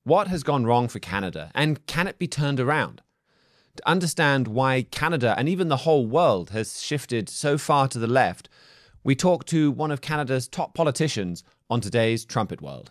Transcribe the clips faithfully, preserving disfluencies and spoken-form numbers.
What has gone wrong for Canada, and can it be turned around? To understand why Canada and even the whole world has shifted so far to the left, we talk to one of Canada's top politicians on today's Trumpet World.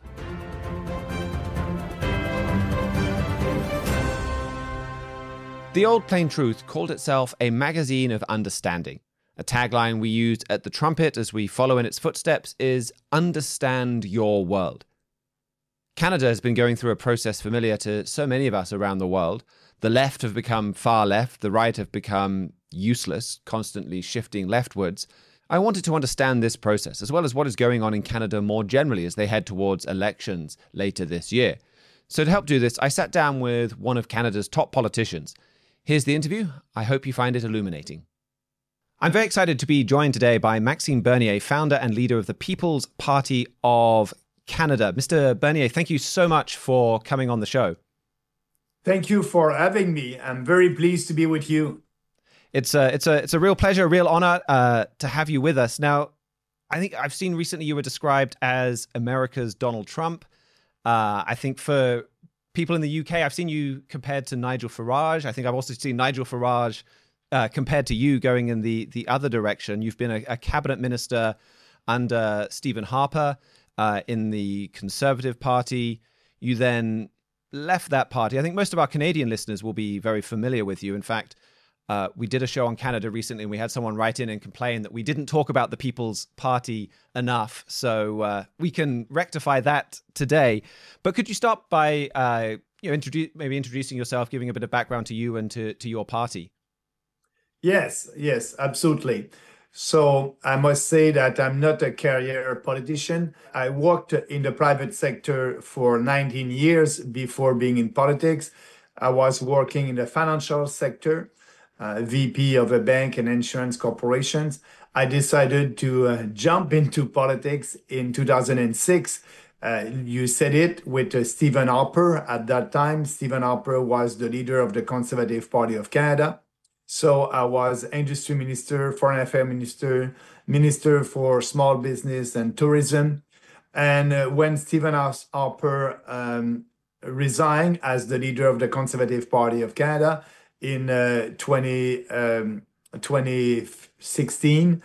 The Old Plain Truth called itself a magazine of understanding. A tagline we use at the Trumpet as we follow in its footsteps is "Understand your world." Canada has been going through a process familiar to so many of us around the world. The left have become far left, the right have become useless, constantly shifting leftwards. I wanted to understand this process, as well as what is going on in Canada more generally as they head towards elections later this year. So to help do this, I sat down with one of Canada's top politicians. Here's the interview. I hope you find it illuminating. I'm very excited to be joined today by Maxime Bernier, founder and leader of the People's Party of Canada. Mister Bernier, thank you so much for coming on the show. Thank you for having me. I'm very pleased to be with you. It's a, it's a, it's a real pleasure, a real honor uh, to have you with us. Now, I think I've seen recently you were described as America's Donald Trump. Uh, I think for people in the U K, I've seen you compared to Nigel Farage. I think I've also seen Nigel Farage uh, compared to you going in the, the other direction. You've been a, a cabinet minister under Stephen Harper uh, in the Conservative Party. You then left that party. I think most of our Canadian listeners will be very familiar with you. In fact, uh, we did a show on Canada recently, and we had someone write in and complain that we didn't talk about the People's Party enough. So uh, we can rectify that today. But could you start by uh, you know, introduce, maybe introducing yourself, giving a bit of background to you and to, to your party? Yes, yes, absolutely. So I must say that I'm not a career politician. I worked in the private sector for nineteen years before being in politics. I was working in the financial sector, uh, V P of a bank and insurance corporations. I decided to uh, jump into politics in two thousand six. Uh, you said it, with uh, Stephen Harper at that time. Stephen Harper was the leader of the Conservative Party of Canada. So I was industry minister, foreign affairs minister, minister for small business and tourism. And uh, when Stephen Harper um, resigned as the leader of the Conservative Party of Canada in uh, twenty, um, twenty sixteen,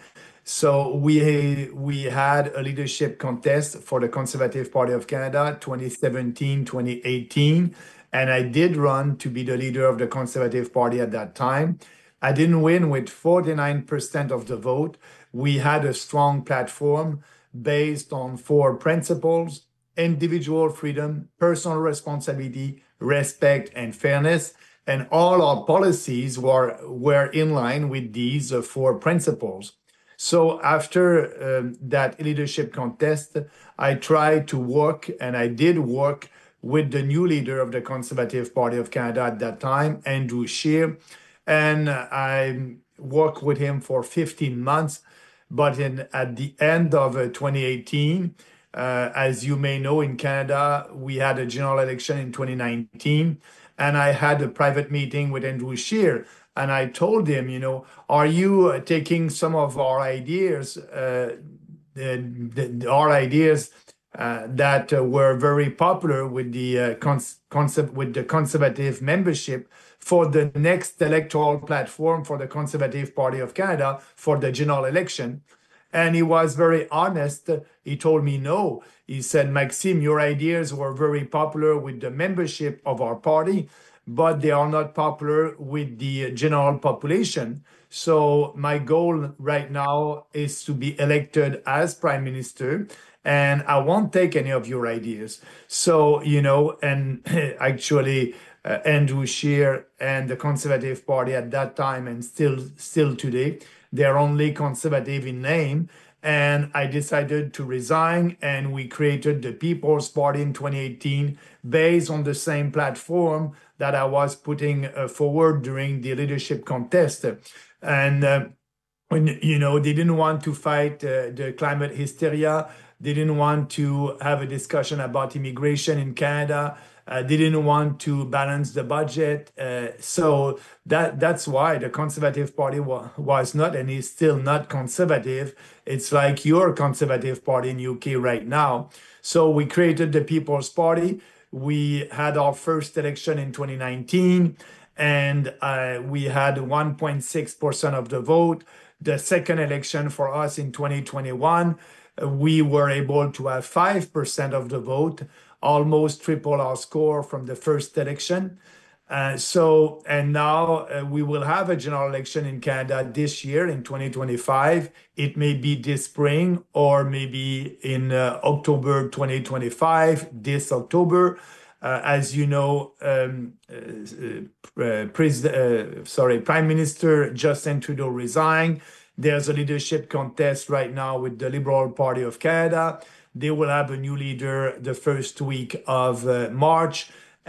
so we, we had a leadership contest for the Conservative Party of Canada, twenty seventeen, twenty eighteen. And I did run to be the leader of the Conservative Party at that time. I didn't win with forty-nine percent of the vote. We had a strong platform based on four principles: individual freedom, personal responsibility, respect, and fairness. And all our policies were, were in line with these uh, four principles. So after um, that leadership contest, I tried to work, and I did work with the new leader of the Conservative Party of Canada at that time, Andrew Scheer. And I worked with him for fifteen months. But in, at the end of uh, twenty eighteen, uh, as you may know, in Canada, we had a general election in twenty nineteen. And I had a private meeting with Andrew Scheer. And I told him, you know, are you uh, taking some of our ideas, uh, the, the, our ideas, Uh, that uh, were very popular with the uh, cons- concept with the Conservative membership for the next electoral platform for the Conservative Party of Canada for the general election? And he was very honest. He told me no. He said, Maxime, your ideas were very popular with the membership of our party, but they are not popular with the general population. So my goal right now is to be elected as Prime Minister, and I won't take any of your ideas. So, you know, and actually uh, Andrew Scheer and the Conservative Party at that time, and still still today, they're only conservative in name. And I decided to resign, and we created the People's Party in twenty eighteen based on the same platform that I was putting uh, forward during the leadership contest. And, uh, when, you know, they didn't want to fight uh, the climate hysteria. They didn't want to have a discussion about immigration in Canada. Uh, they didn't want to balance the budget. Uh, so that that's why the Conservative Party wa- was not, and is still not, conservative. It's like your Conservative Party in U K right now. So we created the People's Party. We had our first election in twenty nineteen, and uh, we had one point six percent of the vote. The second election for us in twenty twenty-one, uh, we were able to have five percent of the vote, almost triple our score from the first election. Uh, so, and now uh, we will have a general election in Canada this year in twenty twenty-five. It may be this spring or maybe in uh, October twenty twenty-five, this October. Uh, as you know, um, uh, uh, pres- uh, sorry, Prime Minister Justin Trudeau resigned. There's a leadership contest right now with the Liberal Party of Canada. They will have a new leader the first week of uh, March.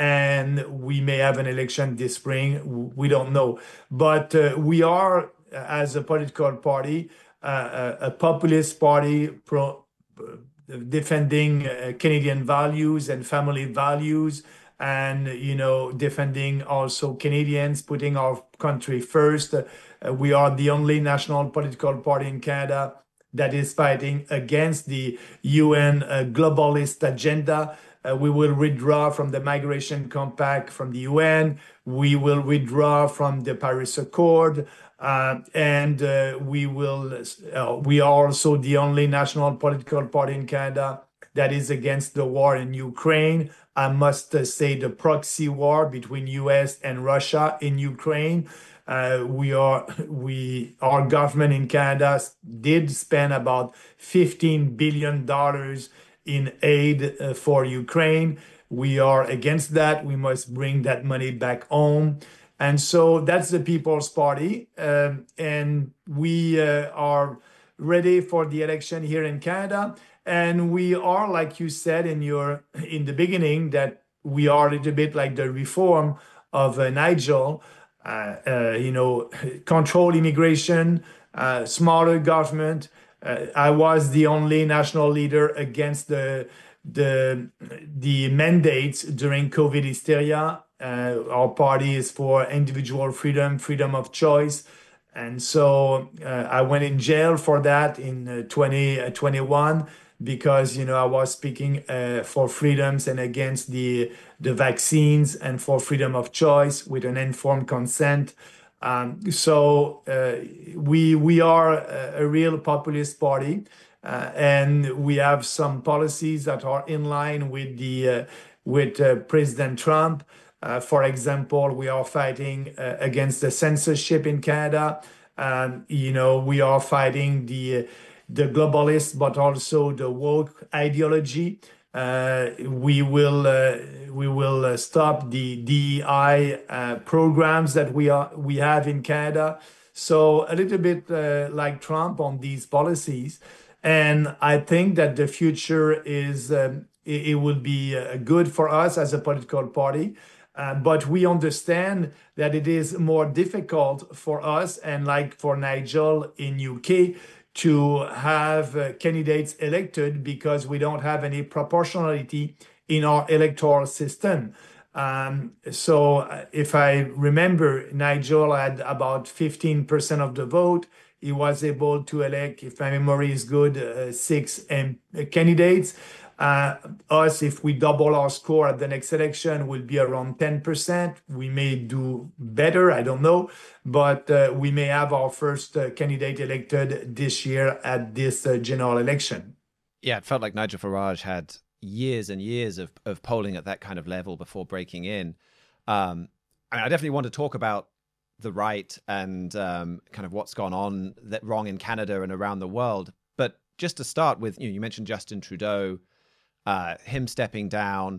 And we may have an election this spring. We don't know. But uh, we are, as a political party, uh, a, a populist party pro, uh, defending uh, Canadian values and family values, and, you know, defending also Canadians, putting our country first. Uh, we are the only national political party in Canada that is fighting against the U N uh, globalist agenda. Uh, we will withdraw from the Migration Compact from the U N. We will withdraw from the Paris Accord. Uh, and uh, we will. Uh, we are also the only national political party in Canada that is against the war in Ukraine. I must uh, say the proxy war between U S and Russia in Ukraine. Uh, we are, we, our government in Canada did spend about fifteen billion dollars in aid uh, for Ukraine. We are against that. We must bring that money back home. And so that's the People's Party. Um, and we uh, are ready for the election here in Canada. And we are, like you said in your in the beginning, that we are a little bit like the reform of uh, Nigel. Uh, uh, you know, control immigration, uh, smarter government. Uh, I was the only national leader against the the the mandates during COVID hysteria. Uh, our party is for individual freedom, freedom of choice, and so uh, I went in jail for that in uh, twenty twenty-one because, you know, I was speaking uh, for freedoms and against the the vaccines and for freedom of choice with an informed consent. Um, so uh, we we are a, a real populist party, uh, and we have some policies that are in line with the uh, with uh, President Trump. Uh, for example, we are fighting uh, against the censorship in Canada. Um, you know, we are fighting the the globalist, but also the woke ideology. Uh, we will uh, we will uh, stop the D E I uh, programs that we are we have in Canada. So a little bit uh, like Trump on these policies, and I think that the future is um, it, it will be uh, good for us as a political party. Uh, but we understand that it is more difficult for us and like for Nigel in U K to have uh, candidates elected because we don't have any proportionality in our electoral system. Um, so uh, if I remember, Nigel had about fifteen percent of the vote. He was able to elect, if my memory is good, uh, six um, candidates. Uh, us, if we double our score at the next election, will be around ten percent. We may do better, I don't know, but uh, we may have our first uh, candidate elected this year at this uh, general election. Yeah, it felt like Nigel Farage had years and years of, of polling at that kind of level before breaking in. Um, I, mean, I definitely want to talk about the right and um, kind of what's gone on that wrong in Canada and around the world. But just to start with, you know, you mentioned Justin Trudeau, uh, him stepping down.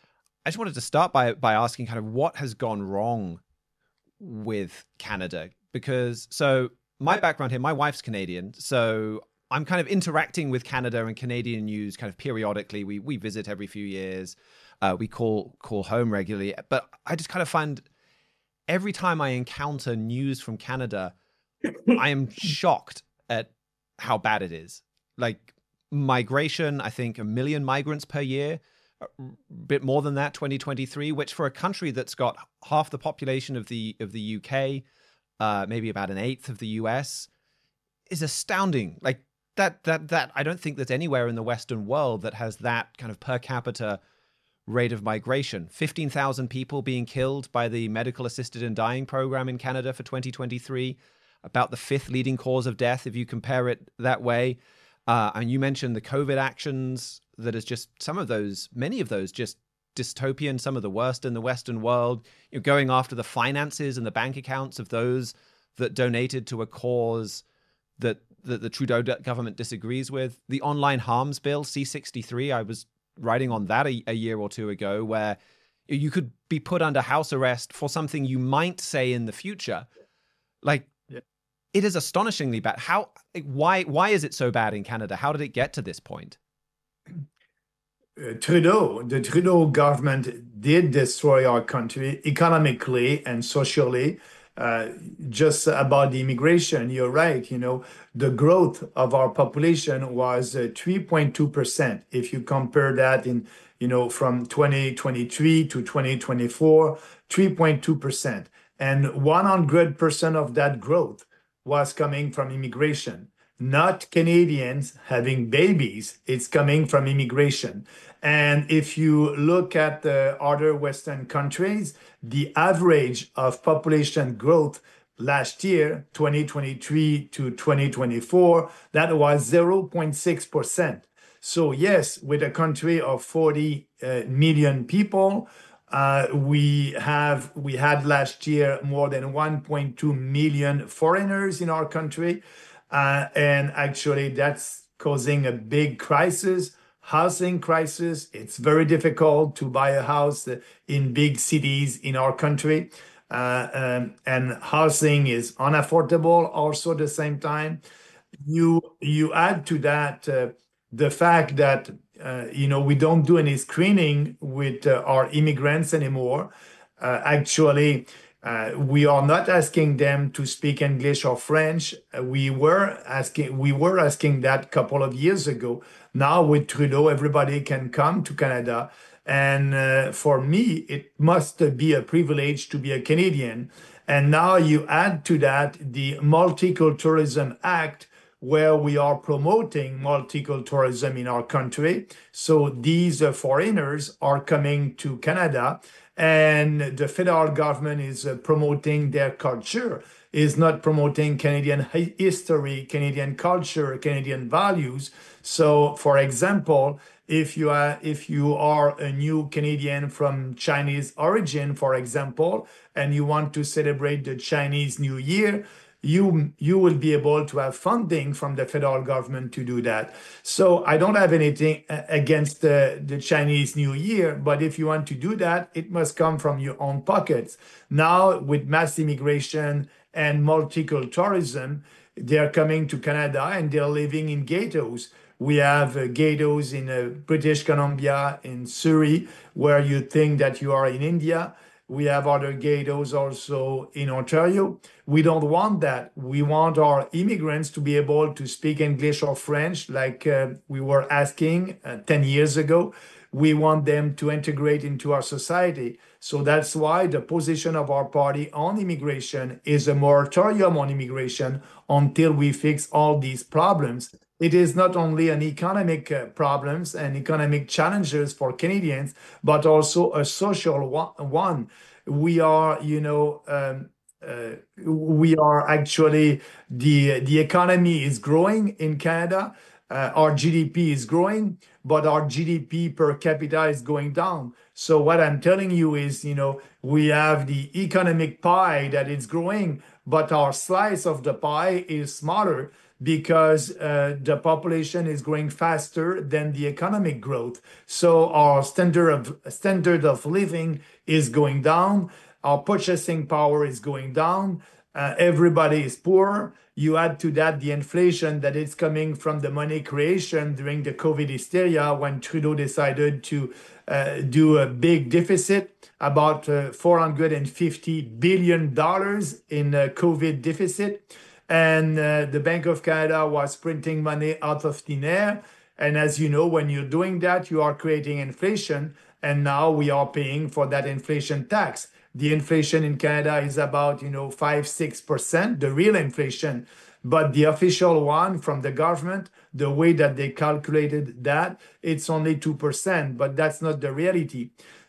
I just wanted to start by by asking kind of what has gone wrong with Canada, because so my background here, my wife's Canadian, so I'm kind of interacting with Canada and Canadian news kind of periodically. We we visit every few years. Uh, we call call home regularly, but I just kind of find every time I encounter news from Canada, I am shocked at how bad it is. Like migration, I think a million migrants per year, a bit more than that, twenty twenty-three, which for a country that's got half the population of the of the U K, uh, maybe about an eighth of the U S, is astounding. Like that that that I don't think there's anywhere in the Western world that has that kind of per capita rate of migration. fifteen thousand people being killed by the medical assisted and dying program in Canada for twenty twenty-three, about the fifth leading cause of death if you compare it that way. Uh, and you mentioned the COVID actions that is just some of those, many of those just dystopian, some of the worst in the Western world, you know, going after the finances and the bank accounts of those that donated to a cause that, that the Trudeau government disagrees with. The online harms bill, C sixty-three, I was writing on that a, a year or two ago, where you could be put under house arrest for something you might say in the future. Like, yeah. It is astonishingly bad. How, why, why is it so bad in Canada? How did it get to this point? Uh, Trudeau, the Trudeau government did destroy our country economically and socially. Uh, just about the immigration, you're right. You know, the growth of our population was uh, three point two percent. If you compare that in, you know, from twenty twenty-three to twenty twenty-four, three point two percent. And one hundred percent of that growth was coming from immigration. Not Canadians having babies, it's coming from immigration. And if you look at the other Western countries, the average of population growth last year, twenty twenty-three to twenty twenty-four, that was zero point six percent. So yes, with a country of forty uh, million people, uh, we have we had last year more than one point two million foreigners in our country. Uh, and actually, that's causing a big crisis, housing crisis. It's very difficult to buy a house in big cities in our country. Uh, um, and housing is unaffordable also at the same time. You, you add to that uh, the fact that, uh, you know, we don't do any screening with uh, our immigrants anymore. Uh, actually, Uh, we are not asking them to speak English or French. Uh, we were asking, we were asking that a couple of years ago. Now with Trudeau, everybody can come to Canada. And uh, for me, it must be a privilege to be a Canadian. And now you add to that the Multiculturalism Act, where we are promoting multiculturalism in our country. So these uh, foreigners are coming to Canada, and the federal government is uh, promoting their culture, is not promoting Canadian history, Canadian culture, Canadian values. So, for example, if you are if you are a new Canadian from Chinese origin, for example, and you want to celebrate the Chinese New Year, you you will be able to have funding from the federal government to do that. So I don't have anything against the, the Chinese New Year, but if you want to do that, it must come from your own pockets. Now, with mass immigration and multiculturalism, they're coming to Canada and they're living in ghettos. We have uh, ghettos in uh, British Columbia, in Surrey, where you think that you are in India. We have other ghettos also in Ontario. We don't want that. We want our immigrants to be able to speak English or French like uh, we were asking uh, ten years ago. We want them to integrate into our society. So that's why the position of our party on immigration is a moratorium on immigration until we fix all these problems. It is not only an economic uh, problems and economic challenges for Canadians, but also a social one. We are, you know, um, uh, we are actually, the, the economy is growing in Canada. Uh, our G D P is growing, but our G D P per capita is going down. So what I'm telling you is, you know, we have the economic pie that is growing, but our slice of the pie is smaller, because uh, the population is growing faster than the economic growth. So our standard of standard of living is going down. Our purchasing power is going down. Uh, everybody is poor. You add to that the inflation that is coming from the money creation during the COVID hysteria, when Trudeau decided to uh, do a big deficit, about uh, four hundred fifty billion dollars in uh, COVID deficit. And uh, the Bank of Canada was printing money out of thin air. And as you know, when you're doing that, you are creating inflation. And now we are paying for that inflation tax. The inflation in Canada is about, you know, five, six percent, the real inflation. But the official one from the government, the way that they calculated that, it's only two percent, but that's not the reality.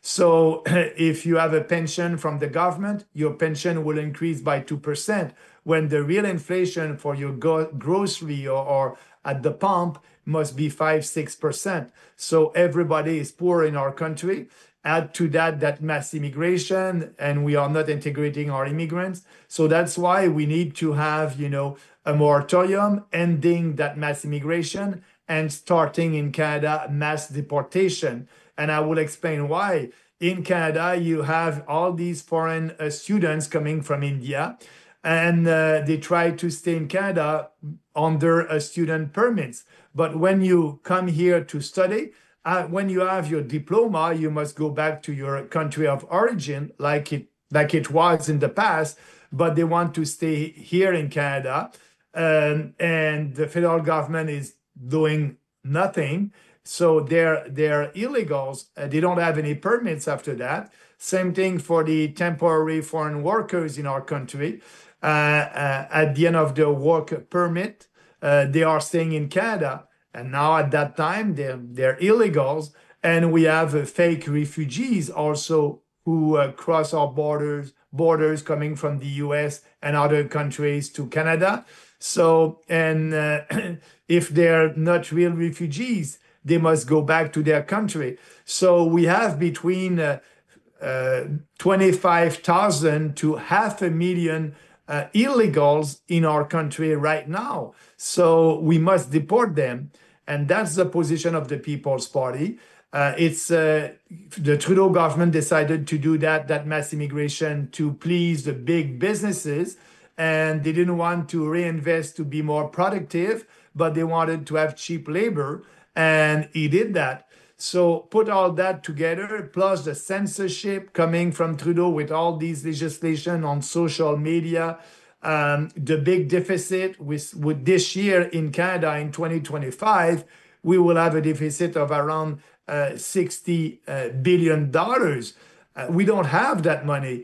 So if you have a pension from the government, your pension will increase by two percent when the real inflation for your go- grocery or, or at the pump must be five, six percent. So everybody is poor in our country. Add to that that mass immigration, and we are not integrating our immigrants. So that's why we need to have, you know, a moratorium ending that mass immigration and starting in Canada mass deportation. And I will explain why. In Canada, you have all these foreign uh, students coming from India, and uh, they try to stay in Canada under a student permits. But when you come here to study, uh, when you have your diploma, you must go back to your country of origin, like it like it was in the past. But they want to stay here in Canada, um, and the federal government is doing nothing. So they're they're illegals. Uh, they don't have any permits after that. Same thing for the temporary foreign workers in our country. Uh, uh, at the end of the work permit, uh, they are staying in Canada. And now at that time, they're, they're illegals. And we have uh, fake refugees also who uh, cross our borders, borders coming from the U S and other countries to Canada. So, and uh, if they're not real refugees, they must go back to their country. So we have between uh, uh, twenty-five thousand to half a million uh, illegals in our country right now. So we must deport them. And that's the position of the People's Party. Uh, it's uh, the Trudeau government decided to do that, that mass immigration to please the big businesses. And they didn't want to reinvest to be more productive, but they wanted to have cheap labor. And he did that. So put all that together, plus the censorship coming from Trudeau with all these legislation on social media, um, the big deficit with, with this year in Canada in twenty twenty-five, we will have a deficit of around uh, sixty uh, billion dollars. Uh, we don't have that money.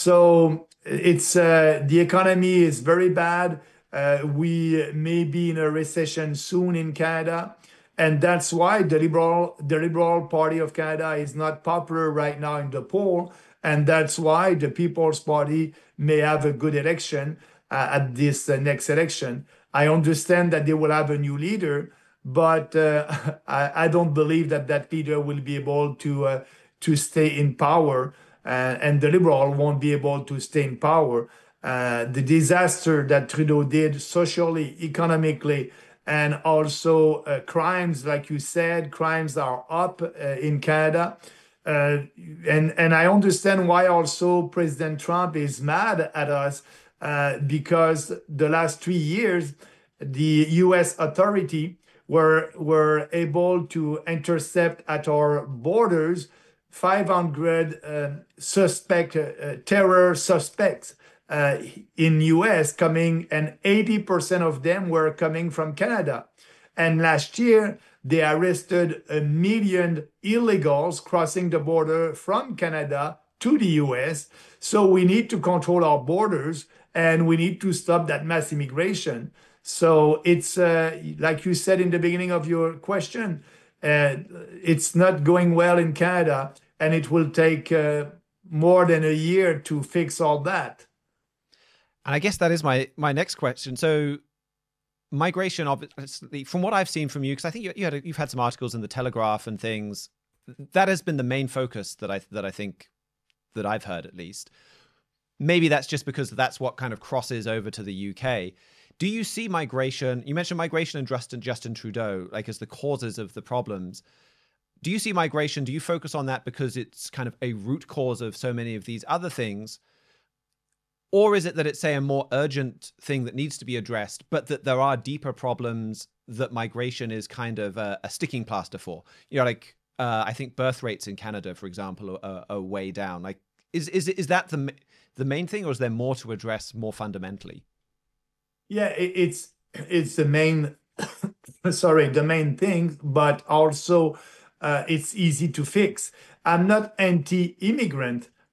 So it's uh, the economy is very bad. Uh, we may be in a recession soon in Canada. And that's why the Liberal, the Liberal Party of Canada is not popular right now in the poll. And that's why the People's Party may have a good election uh, at this uh, next election. I understand that they will have a new leader, but uh, I, I don't believe that that leader will be able to, uh, to stay in power. Uh, and the Liberal won't be able to stay in power. Uh, the disaster that Trudeau did socially, economically, and also uh, crimes, like you said, crimes are up uh, in Canada. Uh, and, and I understand why also President Trump is mad at us uh, because the last three years, the U S authority were, were able to intercept at our borders five hundred uh, suspect, uh, terror suspects. Uh, in U S coming, and eighty percent of them were coming from Canada. And last year, they arrested a million illegals crossing the border from Canada to the U S. So we need to control our borders and we need to stop that mass immigration. So it's, uh, like you said in the beginning of your question, uh, it's not going well in Canada, and it will take uh, more than a year to fix all that. And I guess that is my my next question. So migration, obviously, from what I've seen from you, because I think you, you had a, you've had some articles in the Telegraph and things, that has been the main focus that I that I think that I've heard, at least. Maybe that's just because that's what kind of crosses over to the U K. Do you see migration? You mentioned migration and Justin Justin Trudeau, like as the causes of the problems. Do you see migration? Do you focus on that because it's kind of a root cause of so many of these other things? Or is it that it's, say, a more urgent thing that needs to be addressed, but that there are deeper problems that migration is kind of a, a sticking plaster for? You know, like uh, I think birth rates in Canada, for example, are, are way down. Like, is is is that the the main thing, or is there more to address more fundamentally? Yeah, it, it's it's the main, sorry, the main thing, but also uh, it's easy to fix. I'm not anti-immigrant.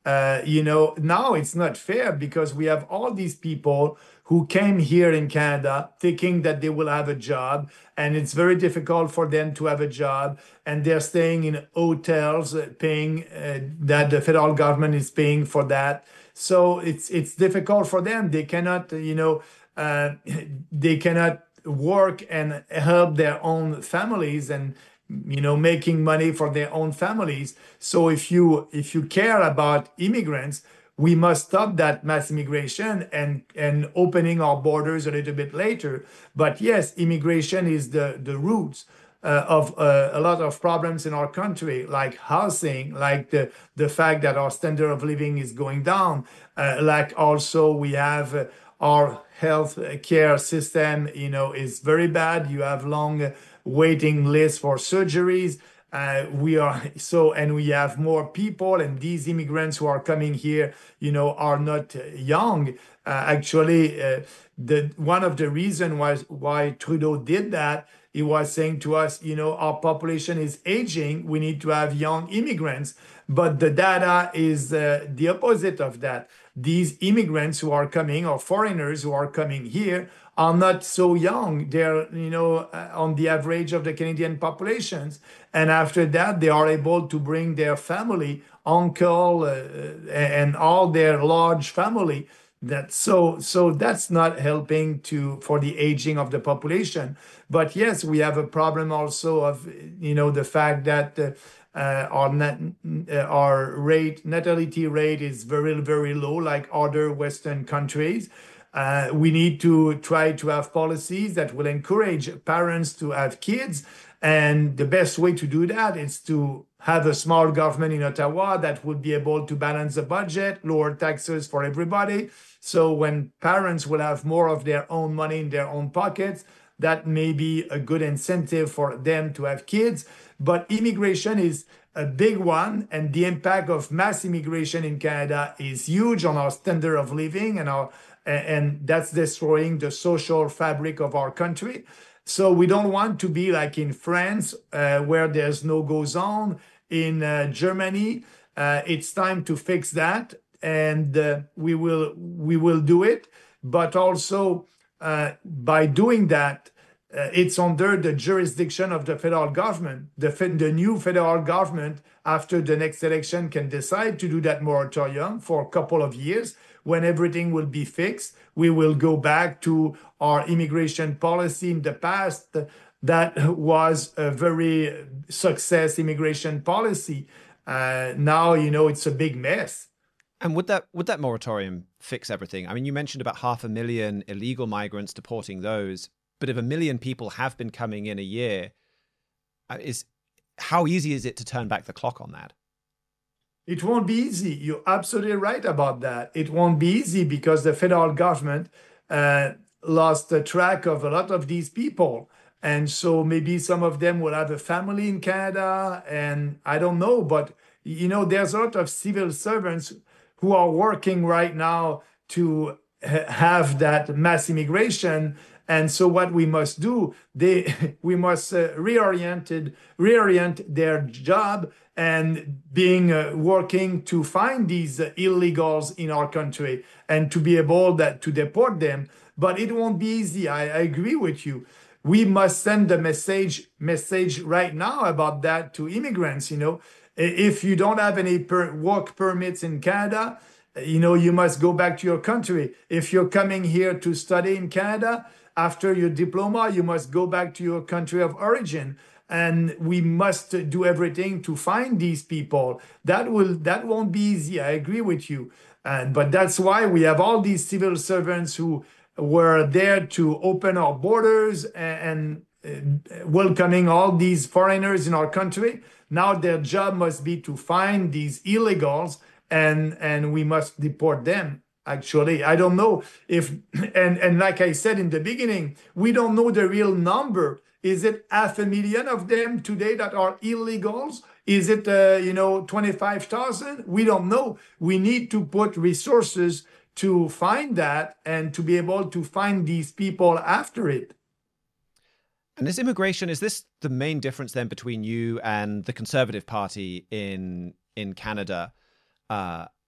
Uh, you know, now it's not fair because we have all these people who came here in Canada thinking that they will have a job, and it's very difficult for them to have a job, and they're staying in hotels, uh, paying uh, that the federal government is paying for that. So it's it's difficult for them. They cannot, you know, uh, they cannot work and help their own families and you know making money for their own families. So if you if you care about immigrants, we must stop that mass immigration and and opening our borders a little bit later. But yes, immigration is the the roots uh, of uh, a lot of problems in our country, like housing, like the the fact that our standard of living is going down, uh, like also we have uh, our health care system, you know, is very bad. You have long waiting lists for surgeries. Uh, we are so, and we have more people, and these immigrants who are coming here, you know, are not uh, young. Uh, actually, uh, the one of the reasons was why Trudeau did that. He was saying to us, you know, our population is aging. We need to have young immigrants. But the data is uh, the opposite of that. These immigrants who are coming, or foreigners who are coming here, are not so young. They're, you know, uh, on the average of the Canadian populations. And after that, they are able to bring their family, uncle, uh, and all their large family. That so so that's not helping to for the aging of the population. But yes, we have a problem also of, you know, the fact that uh, uh, our net, uh, our rate natality rate is very very low, like other Western countries. Uh, we need to try to have policies that will encourage parents to have kids. And the best way to do that is to have a small government in Ottawa that would be able to balance the budget, lower taxes for everybody. So when parents will have more of their own money in their own pockets, that may be a good incentive for them to have kids. But immigration is a big one, and the impact of mass immigration in Canada is huge on our standard of living, and our and that's destroying the social fabric of our country. So we don't want to be like in France, uh, where there's no-go zone. In uh, Germany, uh, it's time to fix that, and uh, we will we will do it. But also, uh, by doing that, uh, it's under the jurisdiction of the federal government. The the new federal government, after the next election, can decide to do that moratorium for a couple of years. When everything will be fixed, we will go back to our immigration policy in the past that was a very success immigration policy. Uh, now, you know, it's a big mess. And would that would that moratorium fix everything? I mean, you mentioned about half a million illegal migrants, deporting those, but if a million people have been coming in a year, is how easy is it to turn back the clock on that? It won't be easy. You're absolutely right about that. It won't be easy because the federal government uh, lost the track of a lot of these people. And so maybe some of them will have a family in Canada, and I don't know. But, you know, there's a lot of civil servants who are working right now to ha- have that mass immigration. And so what we must do, they we must uh, reorient reorient their job and being uh, working to find these uh, illegals in our country and to be able that to deport them. But it won't be easy. I, I agree with you. We must send the message message right now about that to immigrants. You know, if you don't have any per work permits in Canada, you know, you must go back to your country. If you're coming here to study in Canada, after your diploma, you must go back to your country of origin. And we must do everything to find these people. That will that won't be easy. I agree with you. And but that's why we have all these civil servants who were there to open our borders and, and welcoming all these foreigners in our country. Now their job must be to find these illegals, and and we must deport them. Actually, I don't know if, and, and like I said in the beginning, we don't know the real number. Is it half a million of them today that are illegals? Is it, uh, you know, twenty-five thousand? We don't know. We need to put resources to find that and to be able to find these people after it. And this immigration, is this the main difference then between you and the Conservative Party in in Canada? Uh,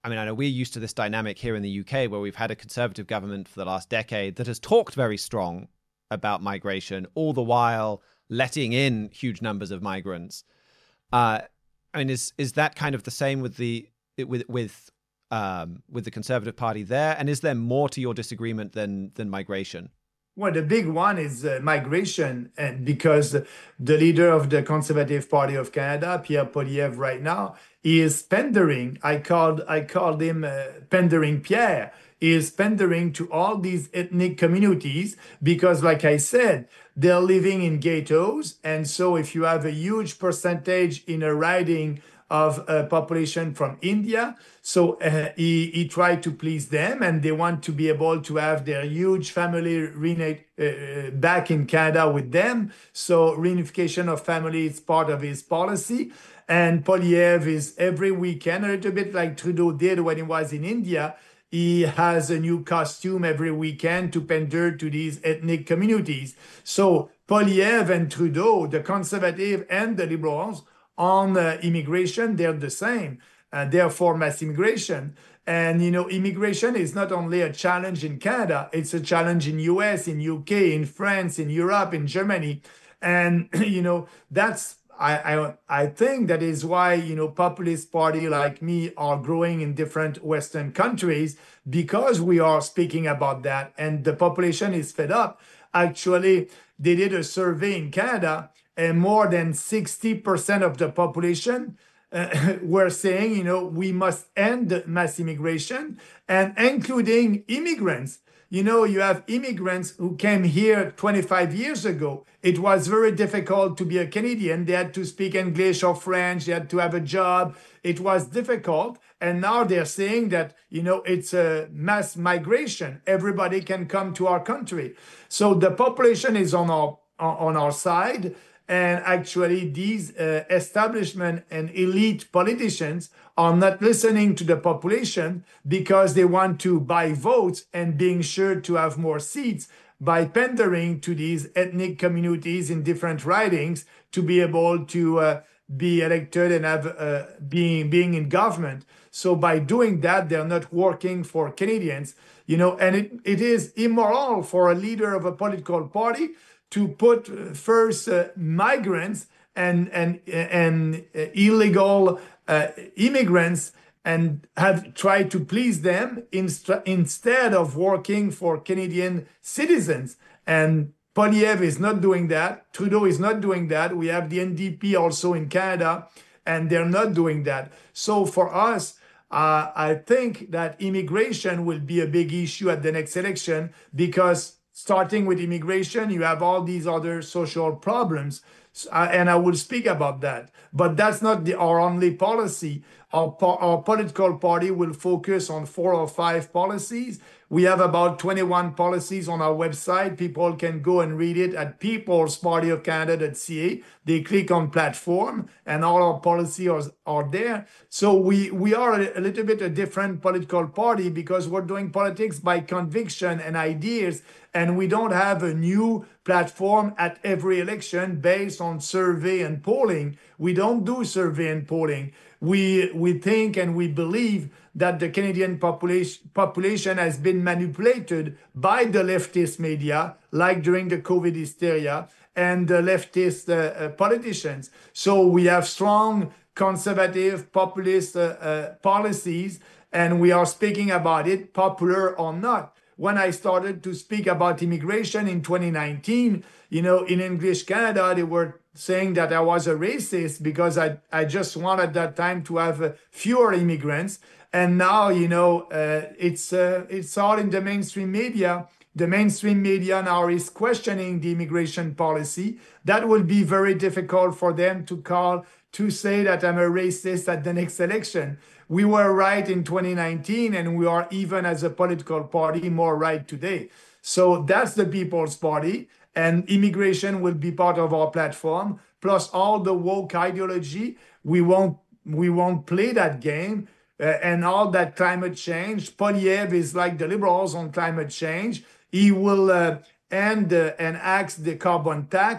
I mean, I know we're used to this dynamic here in the U K where we've had a conservative government for the last decade that has talked very strong about migration, all the while letting in huge numbers of migrants. Uh, I mean, is is that kind of the same with the with with um, with the Conservative Party there? And is there more to your disagreement than than migration? Well, the big one is uh, migration, and because the leader of the Conservative Party of Canada, Pierre Poilievre, right now, he is pandering. I called I called him uh, pandering Pierre. He is pandering to all these ethnic communities because, like I said, they're living in ghettos, and so if you have a huge percentage in a riding of a population from India. So uh, he, he tried to please them, and they want to be able to have their huge family reunite, uh, back in Canada with them. So reunification of family is part of his policy. And Poilievre is every weekend, a little bit like Trudeau did when he was in India, he has a new costume every weekend to pander to these ethnic communities. So Poilievre and Trudeau, the Conservative and the Liberals, on uh, immigration, they're the same. Uh, therefore, mass immigration. And, you know, immigration is not only a challenge in Canada, it's a challenge in U S, in U K, in France, in Europe, in Germany. And, you know, that's, I, I, I think that is why, you know, populist party like me are growing in different Western countries, because we are speaking about that. And the population is fed up. Actually, they did a survey in Canada, and more than sixty percent of the population uh, were saying, you know, we must end mass immigration, and including immigrants. You know, you have immigrants who came here twenty-five years ago. It was very difficult to be a Canadian. They had to speak English or French. They had to have a job. It was difficult. And now they're saying that, you know, it's a mass migration. Everybody can come to our country. So the population is on our on our side. And actually, these uh, establishment and elite politicians are not listening to the population because they want to buy votes and being sure to have more seats by pandering to these ethnic communities in different ridings to be able to uh, be elected and have uh, being being in government. So by doing that, they're not working for Canadians, you know, and it, it is immoral for a leader of a political party to put first uh, migrants and and and uh, illegal uh, immigrants and have tried to please them inst- instead of working for Canadian citizens. And Poilievre is not doing that. Trudeau is not doing that. We have the N D P also in Canada, and they're not doing that. So for us, uh, I think that immigration will be a big issue at the next election, because starting with immigration, you have all these other social problems. Uh, and I will speak about that. But that's not the, our only policy. Our, our political party will focus on four or five policies. We have about twenty-one policies on our website. People can go and read it at peoples party of canada dot c a. They click on platform and all our policies are, are there. So we, we are a, a little bit a different political party because we're doing politics by conviction and ideas. And we don't have a new platform at every election based on survey and polling. We don't do survey and polling. We, we think and we believe that the Canadian population, population has been manipulated by the leftist media, like during the COVID hysteria, and the leftist uh, uh, politicians. So we have strong conservative populist uh, uh, policies, and we are speaking about it, popular or not. When I started to speak about immigration in twenty nineteen, you know, in English Canada, they were saying that I was a racist because I, I just wanted that time to have uh, fewer immigrants. And now, you know, uh, it's uh, it's all in the mainstream media. The mainstream media now is questioning the immigration policy. That will be very difficult for them to call, to say that I'm a racist at the next election. We were right in twenty nineteen, and we are, even as a political party, more right today. So that's the People's Party, and immigration will be part of our platform, plus all the woke ideology. We won't, we won't play that game. Uh, and all that climate change. Poilievre is like the Liberals on climate change. He will uh, end uh, and axe the carbon tax.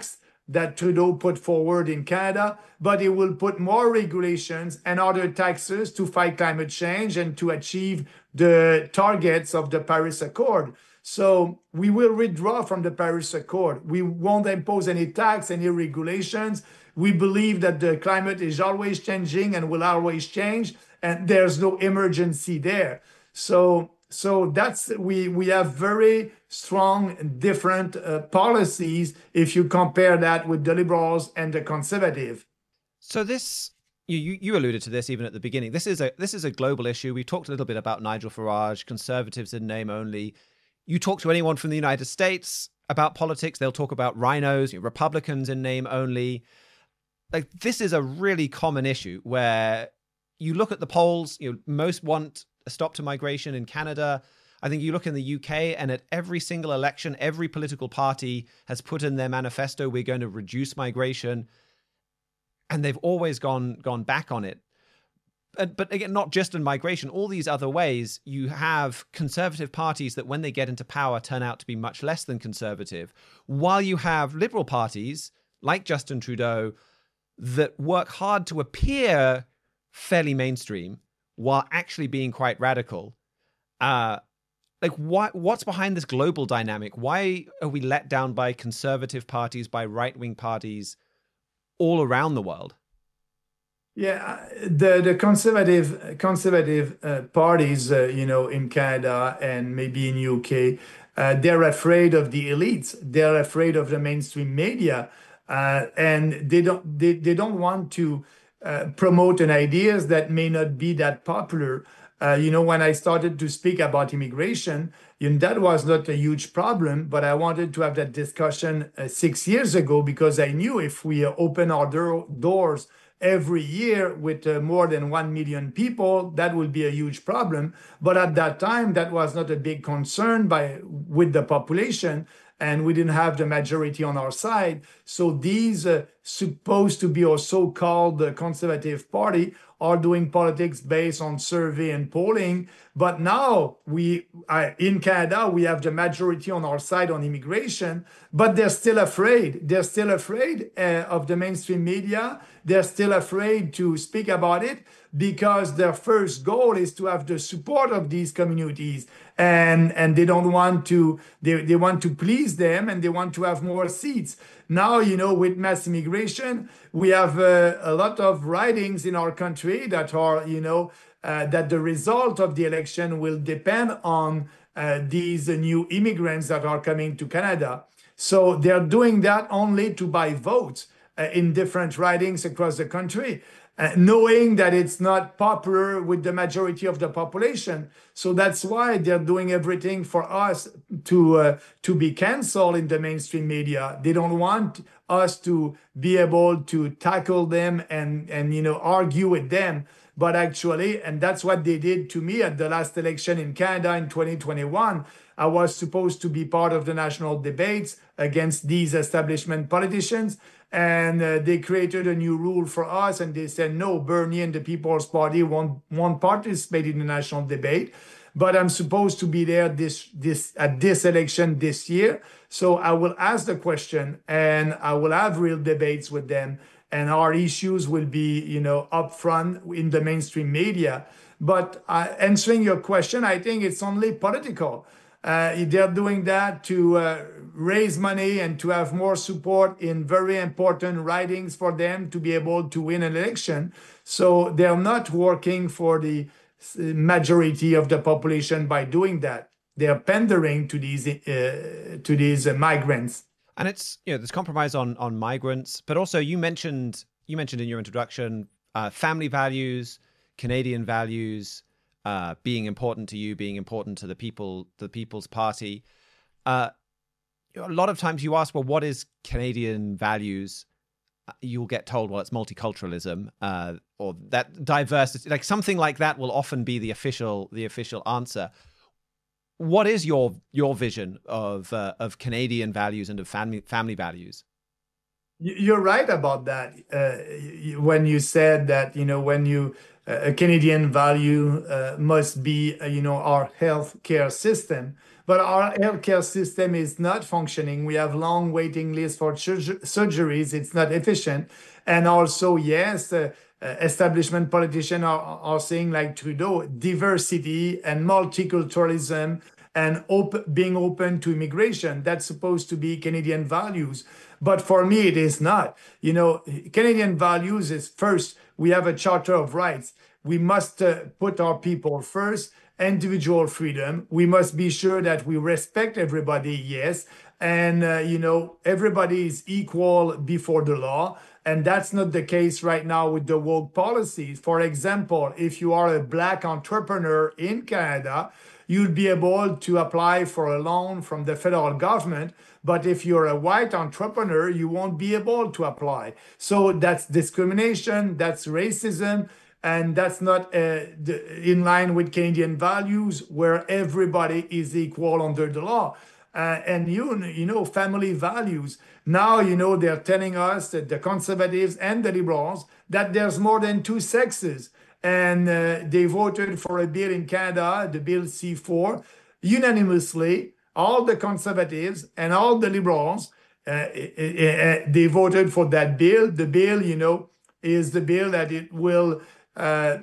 that Trudeau put forward in Canada, but he will put more regulations and other taxes to fight climate change and to achieve the targets of the Paris Accord. So we will withdraw from the Paris Accord. We won't impose any tax, any regulations. We believe that the climate is always changing and will always change, and there's no emergency there. So, so that's we we have very strong different uh, policies if you compare that with the Liberals and the Conservative. So this. You, you alluded to this even at the beginning. This is a this is a global issue. We talked a little bit about Nigel Farage, Conservatives in name only. You talk to anyone from the United States about politics, they'll talk about rhinos, you know, Republicans in name only. Like, this is a really common issue where you look at the polls, you know, most want a stop to migration in Canada. I think you look in the U K, and at every single election, every political party has put in their manifesto, we're going to reduce migration. And they've always gone gone back on it. But, but again, not just in migration, all these other ways, you have conservative parties that when they get into power turn out to be much less than conservative, while you have liberal parties like Justin Trudeau that work hard to appear fairly mainstream while actually being quite radical. Uh, like, what what's behind this global dynamic? Why are we let down by conservative parties, by right-wing parties all around the world? Yeah, the the conservative conservative uh, parties, uh, you know, in Canada and maybe in U K, uh, they're afraid of the elites. They're afraid of the mainstream media, uh, and they don't they, they don't want to uh, promote an ideas that may not be that popular. Uh, you know, when I started to speak about immigration, you know, that was not a huge problem, but I wanted to have that discussion uh, six years ago because I knew if we uh, open our do- doors every year with uh, more than one million people, that would be a huge problem. But at that time, that was not a big concern by with the population, and we didn't have the majority on our side. So these uh, supposed to be our so-called uh, conservative party are doing politics based on survey and polling. But now we, uh, in Canada, we have the majority on our side on immigration, but they're still afraid. They're still afraid uh, of the mainstream media. They're still afraid to speak about it because their first goal is to have the support of these communities. And, and they don't want to, they, they want to please them, and they want to have more seats. Now, you know, with mass immigration, we have uh, a lot of ridings in our country that are, you know, uh, that the result of the election will depend on uh, these uh, new immigrants that are coming to Canada. So they're doing that only to buy votes uh, in different ridings across the country, uh, knowing that it's not popular with the majority of the population. So that's why they're doing everything for us to uh, to be canceled in the mainstream media. They don't want us to be able to tackle them and, and you know, argue with them. But actually, and that's what they did to me at the last election in Canada in twenty twenty-one. I was supposed to be part of the national debates against these establishment politicians. And uh, they created a new rule for us, and they said, no, Bernie and the People's Party won't, won't participate in the national debate. But I'm supposed to be there this this at this election this year. So I will ask the question, and I will have real debates with them, and our issues will be, you know, upfront in the mainstream media. But uh, answering your question, I think it's only political. Uh, they're doing that to uh, raise money and to have more support in very important ridings for them to be able to win an election. So they're not working for the majority of the population by doing that. They're pandering to these uh, to these uh, migrants. And it's, you know, there's compromise on on migrants, but also you mentioned you mentioned in your introduction uh, family values, Canadian values. Uh, being important to you, being important to the people, the People's Party. Uh, a lot of times you ask, well, what is Canadian values? You'll get told, well, it's multiculturalism, uh, or that diversity, like something like that will often be the official, the official answer. What is your your vision of uh, of Canadian values and of family family values? Y- You're right about that. Uh, y- when you said that, you know, when you uh, a Canadian value uh, must be, uh, you know, our healthcare system, but our healthcare system is not functioning. We have long waiting lists for surg- surgeries. It's not efficient, and also, yes, uh, uh, establishment politicians are, are saying like Trudeau, diversity and multiculturalism and op- being open to immigration. That's supposed to be Canadian values. But for me, it is not. You know, Canadian values is first, we have a Charter of Rights. We must uh, put our people first, individual freedom. We must be sure that we respect everybody, yes. And, uh, you know, everybody is equal before the law. And that's not the case right now with the woke policies. For example, if you are a Black entrepreneur in Canada, you'll be able to apply for a loan from the federal government. But if you're a white entrepreneur, you won't be able to apply. So that's discrimination, that's racism, and that's not uh, in line with Canadian values where everybody is equal under the law. Uh, and you, you know, family values. Now, you know, they're telling us that the conservatives and the liberals that there's more than two sexes. And uh, they voted for a bill in Canada, the Bill C four, unanimously. All the conservatives and all the liberals, uh, uh, uh, they voted for that bill. The bill, you know, is the bill that it will uh,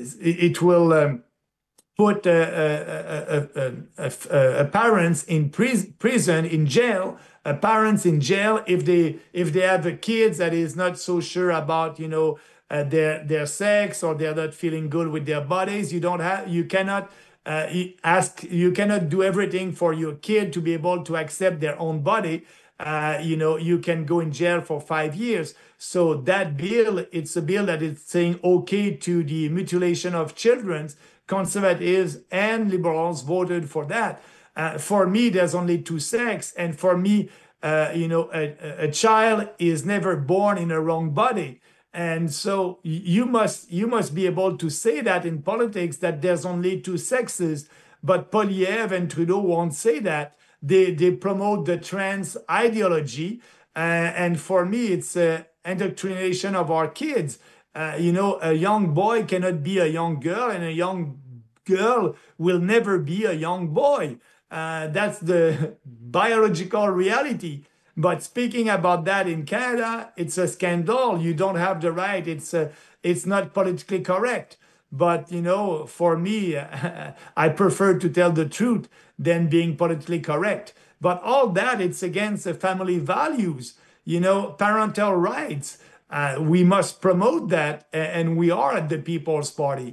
it will um, put uh, uh, uh, uh, parents in prison, in jail, uh, parents in jail if they if they have a kids that is not so sure about, you know, uh, their their sex, or they're not feeling good with their bodies. You don't have you cannot uh, ask you cannot do everything for your kid to be able to accept their own body. Uh, you know, you can go in jail for five years. So that bill, it's a bill that is saying okay to the mutilation of children. Conservatives and liberals voted for that. Uh, for me, there's only two sex, and for me, uh, you know, a, a child is never born in a wrong body. And so you must you must be able to say that in politics, that there's only two sexes. But Poilievre and Trudeau won't say that. They they promote the trans ideology, uh, and for me, it's uh, indoctrination of our kids. Uh, you know, a young boy cannot be a young girl, and a young girl will never be a young boy. Uh, that's the biological reality. But speaking about that in Canada, it's a scandal. You don't have the right. It's a, it's not politically correct. But you know, for me, I prefer to tell the truth than being politically correct. But all that, it's against the family values. You know, parental rights. Uh, we must promote that, and we are at the People's Party.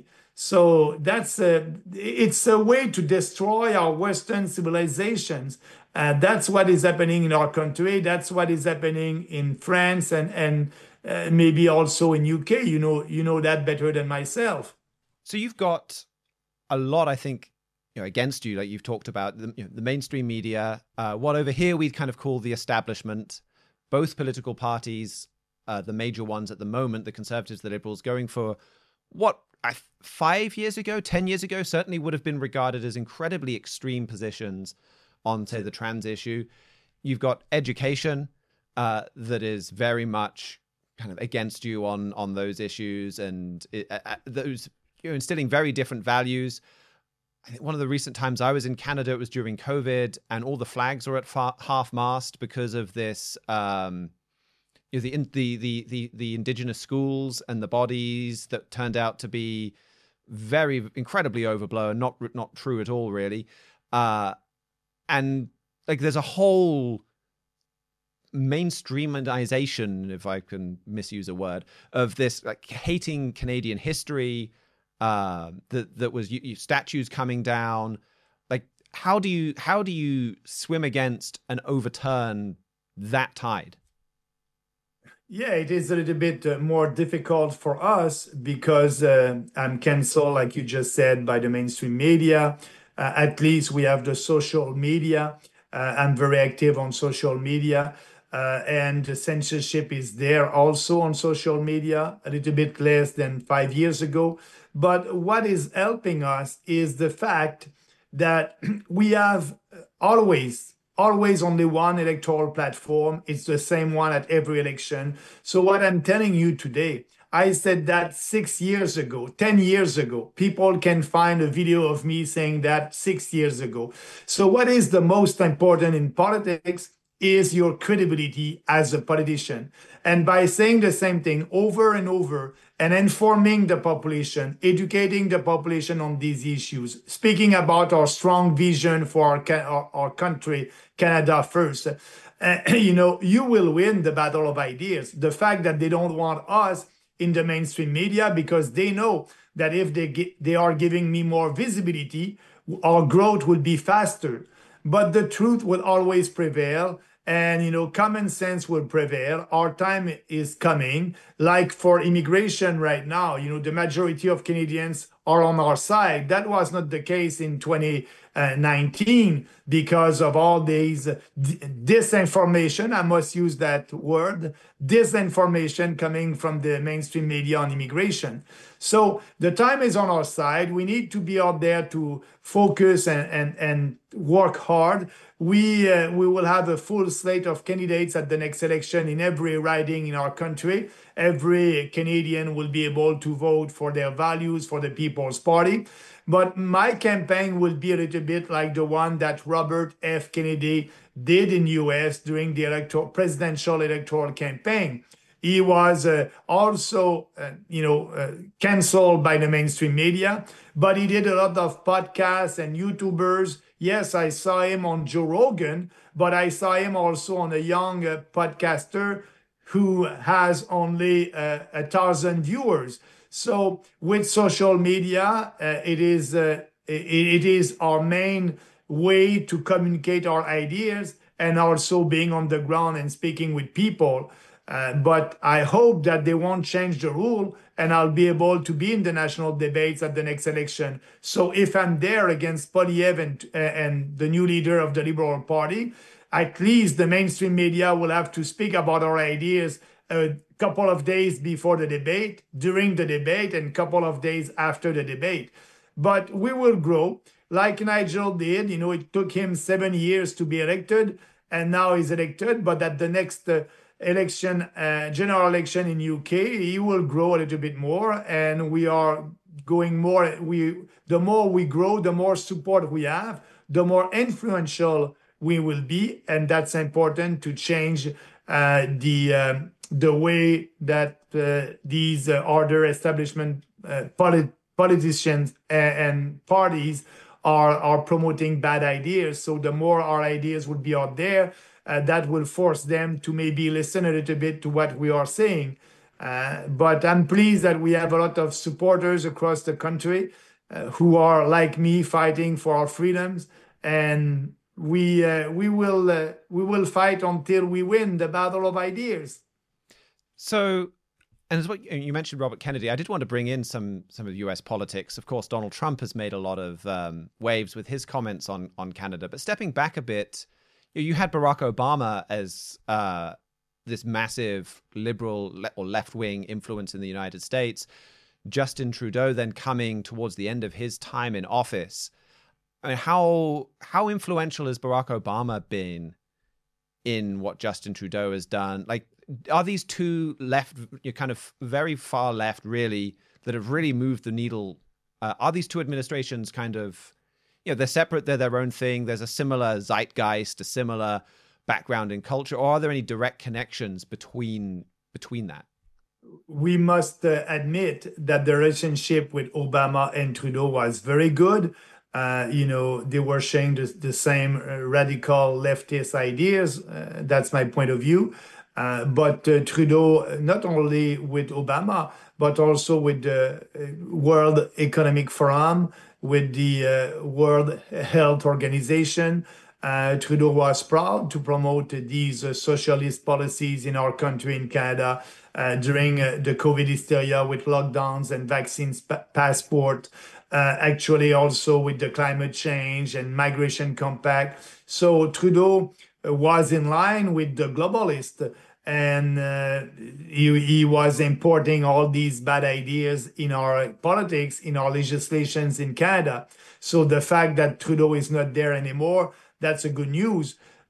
So that's a, it's a way to destroy our Western civilizations. Uh, that's what is happening in our country. That's what is happening in France, and and uh, maybe also in U K. You know, you know that better than myself. So you've got a lot, I think, you know, against you. Like you've talked about the, you know, the mainstream media, uh, what over here we'd kind of call the establishment, both political parties, uh, the major ones at the moment, the Conservatives, the Liberals, going for what I, five years ago, ten years ago, certainly would have been regarded as incredibly extreme positions on, say, the trans issue. You've got education uh, that is very much kind of against you on on those issues, and it, uh, those, you're instilling very different values. I think one of the recent times I was in Canada, it was during COVID, and all the flags were at far, half mast because of this. Um, you know, the, the the the the indigenous schools and the bodies that turned out to be very incredibly overblown, not not true at all, really. Uh, and like, there's a whole mainstreamization, if I can misuse a word, of this like hating Canadian history. Uh, that that was you, you, statues coming down. Like, how do you how do you swim against and overturn that tide? Yeah, it is a little bit uh, more difficult for us because uh, I'm canceled, like you just said, by the mainstream media. Uh, at least we have the social media. Uh, I'm very active on social media, uh, and the censorship is there also on social media, a little bit less than five years ago. But what is helping us is the fact that we have always always only one electoral platform. It's the same one at every election. So what I'm telling you today, I said that six years ago, ten years ago. People can find a video of me saying that six years ago. So what is the most important in politics is your credibility as a politician. And by saying the same thing over and over and informing the population, educating the population on these issues, speaking about our strong vision for our, our, our country, Canada first, uh, you know, you will win the battle of ideas. The fact that they don't want us in the mainstream media because they know that if they get, they are giving me more visibility, our growth will be faster. But the truth will always prevail, and you know, common sense will prevail. Our time is coming. Like for immigration right now, you know, the majority of Canadians are on our side. That was not the case in twenty nineteen because of all these disinformation. I must use that word, disinformation coming from the mainstream media on immigration. So the time is on our side. We need to be out there to focus and, and, and work hard. We, uh, we will have a full slate of candidates at the next election in every riding in our country. Every Canadian will be able to vote for their values, for the People's Party. But my campaign will be a little bit like the one that Robert F. Kennedy did in U S during the electoral, presidential electoral campaign. He was uh, also, uh, you know, uh, canceled by the mainstream media, but he did a lot of podcasts and YouTubers. Yes, I saw him on Joe Rogan, but I saw him also on a young uh, podcaster who has only uh, a thousand viewers. So with social media, uh, it is uh, it, it is our main way to communicate our ideas and also being on the ground and speaking with people. Uh, but I hope that they won't change the rule and I'll be able to be in the national debates at the next election. So if I'm there against Poilievre and, uh, and the new leader of the Liberal Party, at least the mainstream media will have to speak about our ideas a couple of days before the debate, during the debate, and a couple of days after the debate. But we will grow like Nigel did. You know, it took him seven years to be elected, and now he's elected. But at the next uh, election, uh, general election in U K, he will grow a little bit more, and we are going more. We the more we grow, the more support we have, the more influential we will be, and that's important to change uh, the um, the way that uh, these uh, other establishment uh, polit- politicians and, and parties are are promoting bad ideas. So the more our ideas will be out there, uh, that will force them to maybe listen a little bit to what we are saying. Uh, but I'm pleased that we have a lot of supporters across the country uh, who are like me fighting for our freedoms, and we uh, we will uh, we will fight until we win the battle of ideas. So, and as what you mentioned, Robert Kennedy, I did want to bring in some some of U S politics. Of course, Donald Trump has made a lot of um, waves with his comments on on Canada. But stepping back a bit, you had Barack Obama as uh, this massive liberal or left wing influence in the United States. Justin Trudeau then coming towards the end of his time in office. I mean, how how influential has Barack Obama been in what Justin Trudeau has done? Like, are these two left, you're kind of very far left, really, that have really moved the needle? Uh, are these two administrations kind of, you know, they're separate, they're their own thing, there's a similar zeitgeist, a similar background in culture, or are there any direct connections between between that? We must uh, admit that the relationship with Obama and Trudeau was very good. Uh, you know, they were sharing the, the same uh, radical leftist ideas. Uh, that's my point of view. Uh, but uh, Trudeau, not only with Obama, but also with the World Economic Forum, with the uh, World Health Organization, uh, Trudeau was proud to promote these uh, socialist policies in our country, in Canada, uh, during uh, the COVID hysteria with lockdowns and vaccines pa- passport, uh, actually also with the climate change and migration compact. So Trudeau was in line with the globalists, and uh, he, he was importing all these bad ideas in our politics, in our legislations in Canada. So the fact that Trudeau is not there anymore, that's a good news.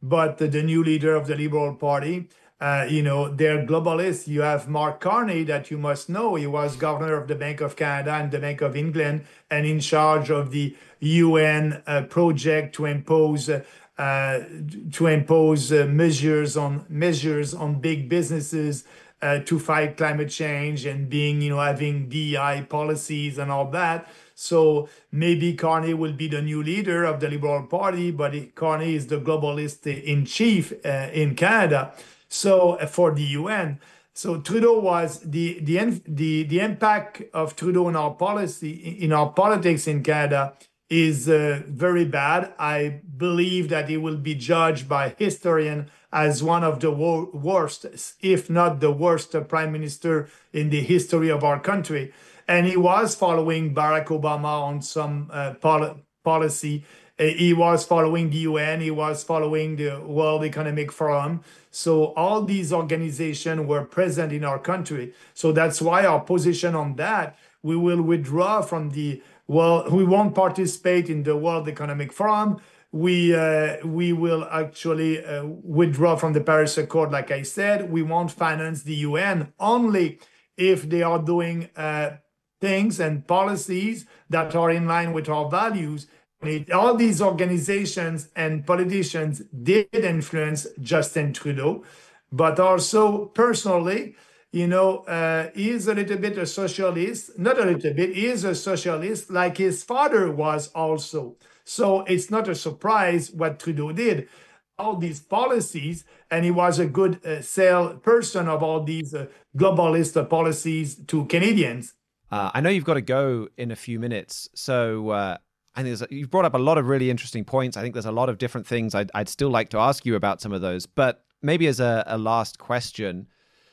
but the new leader of the Liberal Party, uh, you know, they're globalists. You have Mark Carney that you must know. He was governor of the Bank of Canada and the Bank of England and in charge of the U N uh, project to impose uh, uh, to impose uh, measures on measures on big businesses uh, to fight climate change and being, you know, having D E I policies and all that. So maybe Carney will be the new leader of the Liberal Party, but Carney is the globalist in chief uh, in Canada. So uh, for the U N, so Trudeau was the the the the impact of Trudeau in our policy in our politics in Canada is uh, very bad. I believe that he will be judged by historians as one of the wo- worst, if not the worst, uh, prime minister in the history of our country. And he was following Barack Obama on some uh, pol- policy. Uh, he was following the U N. He was following the World Economic Forum. So all these organizations were present in our country. So that's why our position on that, we will withdraw from the, well, we won't participate in the World Economic Forum. We uh, we will actually uh, withdraw from the Paris Accord, like I said. We won't finance the U N only if they are doing uh, things and policies that are in line with our values. All these organizations and politicians did influence Justin Trudeau, but also personally, you know, uh, he is a little bit a socialist, not a little bit, he is a socialist like his father was also. So it's not a surprise what Trudeau did. All these policies, and he was a good uh, salesperson of all these uh, globalist uh, policies to Canadians. Uh, I know you've got to go in a few minutes, so uh, I think there's, you've brought up a lot of really interesting points. I think there's a lot of different things I'd, I'd still like to ask you about some of those, but maybe as a, a last question.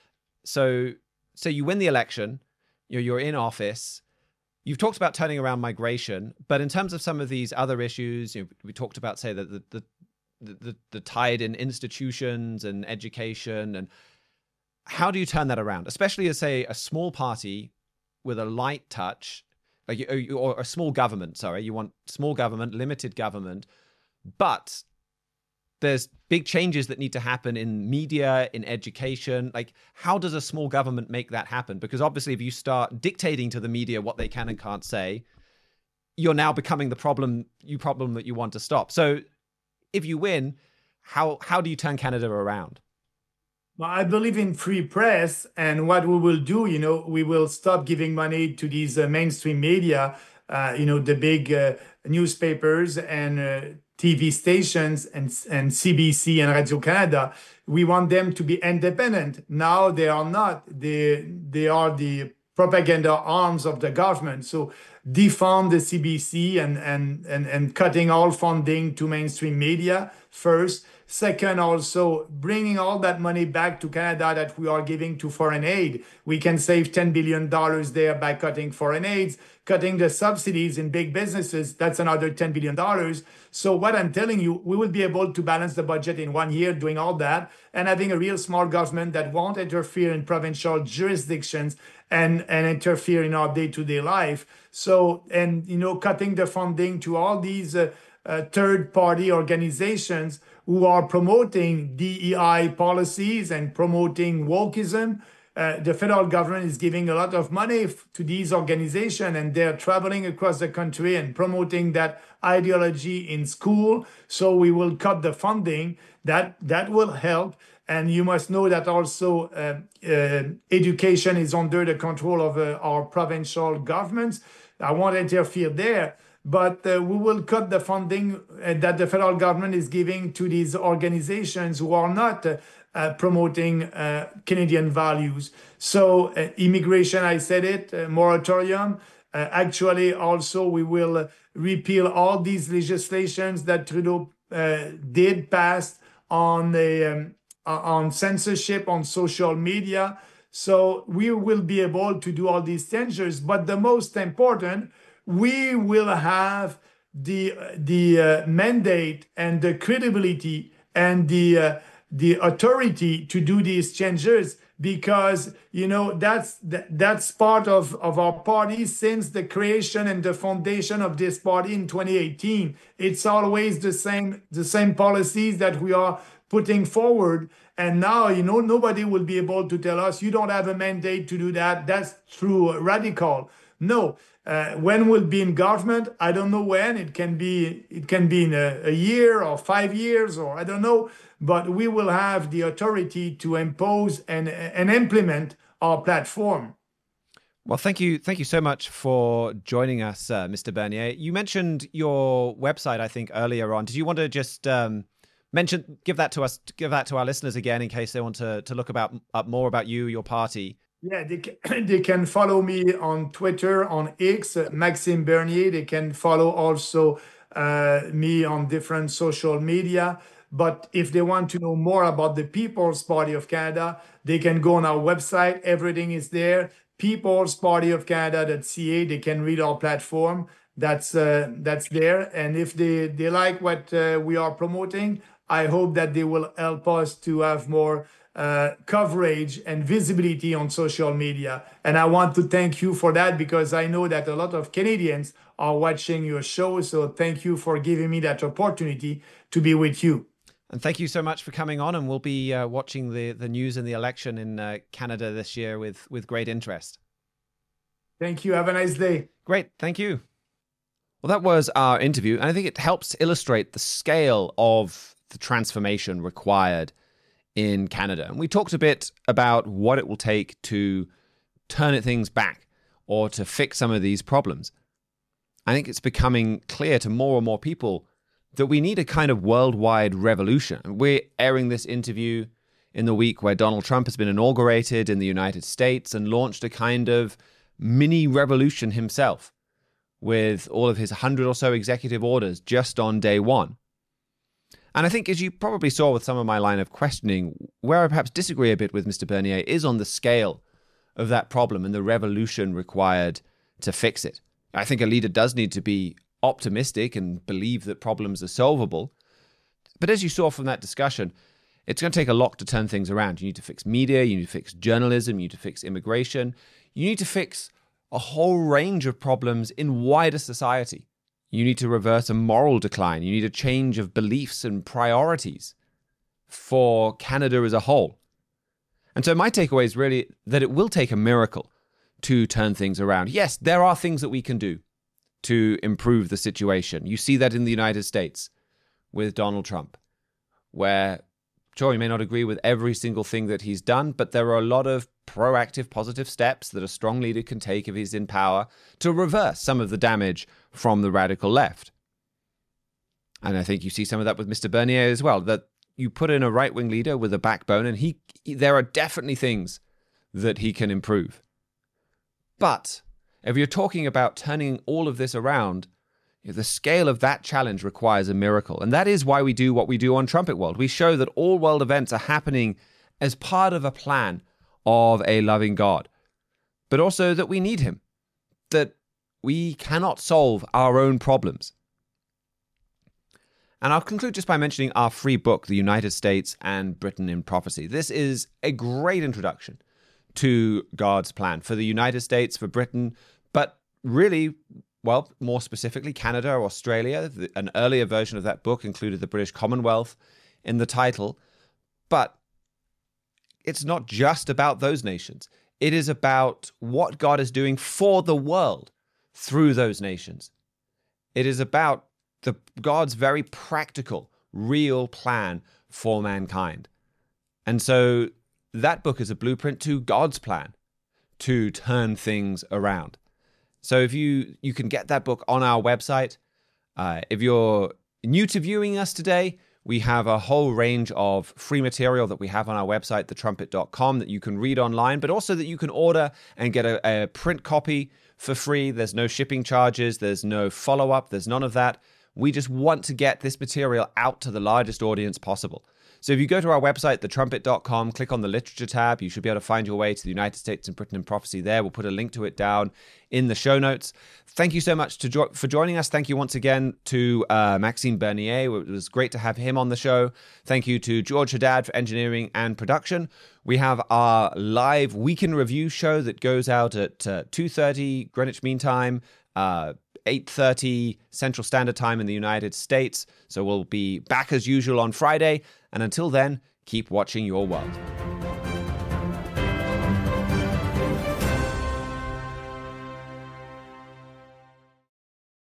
So, so you win the election, you're, you're in office. You've talked about turning around migration, but in terms of some of these other issues, you know, we talked about, say, that the, the the the tide in institutions and education, and how do you turn that around, especially as, say, a small party with a light touch, like or a small government? Sorry, you want small government, limited government, but there's big changes that need to happen in media, in education. Like, how does a small government make that happen? Because obviously, if you start dictating to the media what they can and can't say, you're now becoming the problem, you problem that you want to stop. So if you win, how how do you turn Canada around? Well, I believe in free press, and what we will do, you know, we will stop giving money to these uh, mainstream media, uh, you know, the big uh, newspapers and uh, T V stations and and C B C and Radio-Canada. We want them to be independent. Now they are not. They they are the propaganda arms of the government. So defund the C B C and and and and cutting all funding to mainstream media first. Second, also bringing all that money back to Canada that we are giving to foreign aid. We can save ten billion dollars there by cutting foreign aids, cutting the subsidies in big businesses. That's another ten billion dollars. So what I'm telling you, we will be able to balance the budget in one year doing all that and having a real small government that won't interfere in provincial jurisdictions and, and interfere in our day-to-day life. So, and, you know, cutting the funding to all these uh, uh, third-party organizations who are promoting D E I policies and promoting wokeism. Uh, the federal government is giving a lot of money f- to these organizations, and they're traveling across the country and promoting that ideology in school. So we will cut the funding. That that will help. And you must know that also uh, uh, education is under the control of uh, our provincial governments. I won't interfere there. But uh, we will cut the funding uh, that the federal government is giving to these organizations who are not uh, uh, promoting uh, Canadian values. So uh, immigration, I said it, uh, moratorium. Uh, actually, also, we will uh, repeal all these legislations that Trudeau uh, did pass on, the, um, on censorship, on social media. So we will be able to do all these changes. But the most important, we will have the the uh, mandate and the credibility and the uh, the authority to do these changes, because, you know, that's that, that's part of, of our party since the creation and the foundation of this party in twenty eighteen. It's always the same the same policies that we are putting forward. And now, you know, nobody will be able to tell us, you don't have a mandate to do that. That's true radical. No. Uh, when we'll be in government, I don't know when. It can be it can be in a, a year or five years or I don't know. But we will have the authority to impose and, and implement our platform. Well, thank you. Thank you so much for joining us, uh, Mister Bernier. You mentioned your website, I think, earlier on. Did you want to just um, mention, give that to us, give that to our listeners again, in case they want to, to look about up more about you, your party? Yeah, they can, they can follow me on Twitter, on X, uh, Maxime Bernier. They can follow also uh, me on different social media. But if they want to know more about the People's Party of Canada, they can go on our website. Everything is there. peoples party of canada dot c a. They can read our platform. That's uh, that's there. And if they, they like what uh, we are promoting, I hope that they will help us to have more uh, coverage and visibility on social media. And I want to thank you for that, because I know that a lot of Canadians are watching your show. So thank you for giving me that opportunity to be with you. And thank you so much for coming on. And we'll be uh, watching the, the news and the election in uh, Canada this year with, with great interest. Thank you. Have a nice day. Great. Thank you. Well, that was our interview. And I think it helps illustrate the scale of the transformation required in Canada. And we talked a bit about what it will take to turn things back or to fix some of these problems. I think it's becoming clear to more and more people that we need a kind of worldwide revolution. We're airing this interview in the week where Donald Trump has been inaugurated in the United States and launched a kind of mini revolution himself with all of his hundred or so executive orders just on day one. And I think, as you probably saw with some of my line of questioning, where I perhaps disagree a bit with Mister Bernier is on the scale of that problem and the revolution required to fix it. I think a leader does need to be optimistic and believe that problems are solvable. But as you saw from that discussion, it's going to take a lot to turn things around. You need to fix media, you need to fix journalism, you need to fix immigration, you need to fix a whole range of problems in wider society. You need to reverse a moral decline. You need a change of beliefs and priorities for Canada as a whole. And so my takeaway is really that it will take a miracle to turn things around. Yes, there are things that we can do to improve the situation. You see that in the United States with Donald Trump, where, sure, you may not agree with every single thing that he's done, but there are a lot of proactive, positive steps that a strong leader can take if he's in power to reverse some of the damage from the radical left. And I think you see some of that with Mister Bernier as well, that you put in a right-wing leader with a backbone, and he, there are definitely things that he can improve. But if you're talking about turning all of this around, the scale of that challenge requires a miracle. And that is why we do what we do on Trumpet World. We show that all world events are happening as part of a plan of a loving God, but also that we need him, that we cannot solve our own problems. And I'll conclude just by mentioning our free book, The United States and Britain in Prophecy. This is a great introduction to God's plan for the United States, for Britain, but really, well, more specifically, Canada or Australia. An earlier version of that book included the British Commonwealth in the title. But it's not just about those nations. It is about what God is doing for the world through those nations. It is about the God's very practical, real plan for mankind. And so that book is a blueprint to God's plan to turn things around. So if you you can get that book on our website. Uh, if you're new to viewing us today, we have a whole range of free material that we have on our website, the trumpet dot com, that you can read online, but also that you can order and get a, a print copy for free. There's no shipping charges. There's no follow-up. There's none of that. We just want to get this material out to the largest audience possible. So if you go to our website, the trumpet dot com, click on the literature tab, you should be able to find your way to the United States and Britain in Prophecy there. We'll put a link to it down in the show notes. Thank you so much to jo- for joining us. Thank you once again to uh, Maxime Bernier. It was great to have him on the show. Thank you to George Haddad for engineering and production. We have our live Week in Review show that goes out at uh, two thirty Greenwich Mean Time, uh, eight thirty Central Standard Time in the United States. So we'll be back as usual on Friday. And until then, keep watching your world.